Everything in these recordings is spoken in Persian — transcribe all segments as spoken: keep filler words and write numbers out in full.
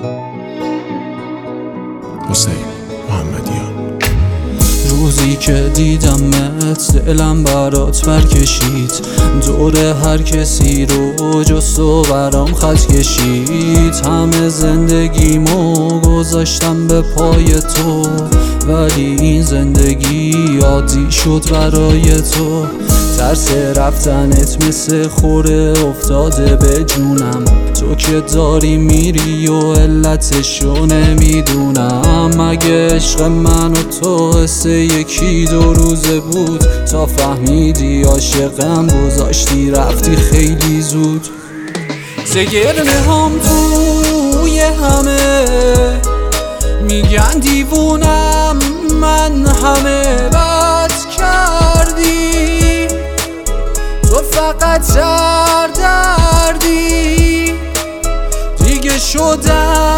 حسین محمدیان. روزی که دیدمت دلم برات برکشید، دور هر کسی رو جست و برام خط کشید. همه زندگیمو گذاشتم به پای تو، ولی این زندگی عادی شد برای تو. ترس رفتنت مثل خوره افتاده به جونم، تو که داری میری و علتشو نمیدونم. مگه عشق من و تو حس یکی دو روزه بود، تا فهمیدی عاشقم گذاشتی رفتی خیلی زود. زگرنه هم توی همه میگن دیوونم، من همه بد کردی، تو فقط سردردی. دیگه شدم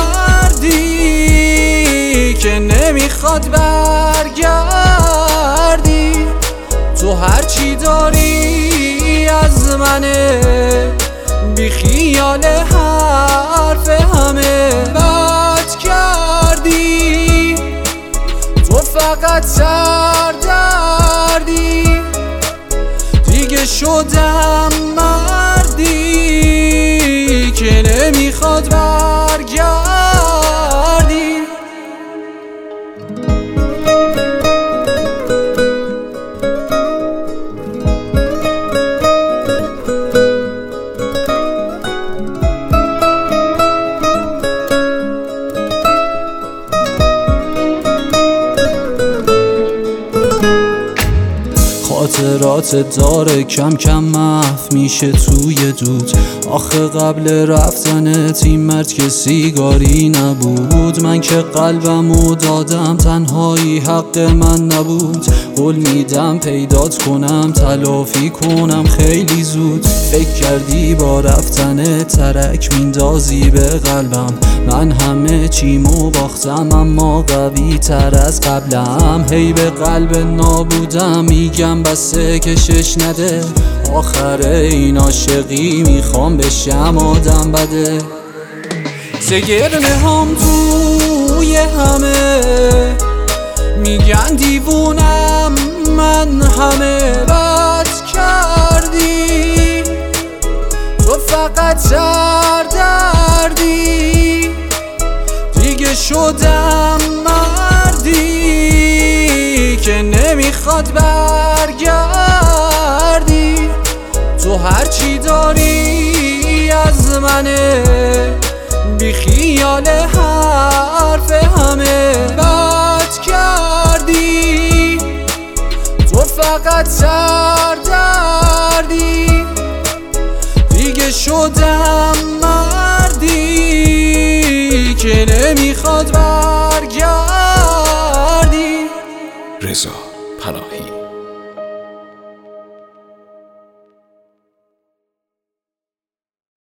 مردی که نمیخواد برگردی. تو هرچی داری از منه، بی خیال حرف همه بد کردی، تو فقط سردردی. دیگه شدم مردی که نمیخواد برگردی. خاطرات داره کم کم محو میشه توی دود. آخه قبل رفتنت این مرد که سیگاری نبود، من که قلبمو دادم تنهایی حق من نبود. قول میدم پیدات کنم تلافی کنم خیلی زود. فکر کردی با رفتنت ترک میندازی به قلبم، من همه چیمو باختم اما قوی تر از قبلم. هی به قلب نابودم میگم بسه کشش نده، آخر این عاشقی میخوام بشم آدم بده. زگرنه هم توی همه میگن دیوونم، من همه بد کردی، تو فقط سردردی. دیگه شدم مردی که نمیخواد برگردی. تو هرچی داری از منه، بی خیال حرف همه بد کردی، تو فقط سردردی. دیگه شدم مردی که نمیخواد برگردی. رضا پناهی.